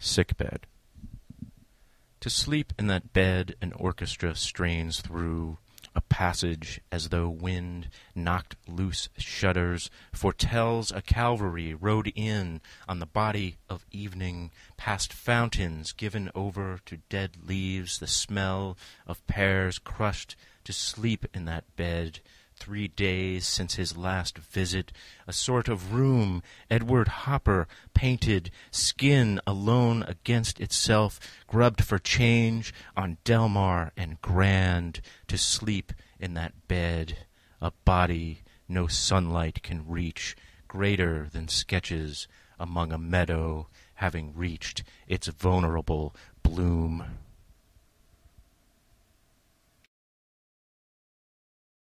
Sickbed. To sleep in that bed an orchestra strains through, a passage as though wind knocked loose shutters foretells a cavalry rode in on the body of evening, past fountains given over to dead leaves, the smell of pears crushed, to sleep in that bed. 3 days since his last visit, a sort of room Edward Hopper painted, skin alone against itself, grubbed for change on Delmar and Grand, to sleep in that bed, a body no sunlight can reach, greater than sketches among a meadow having reached its vulnerable bloom.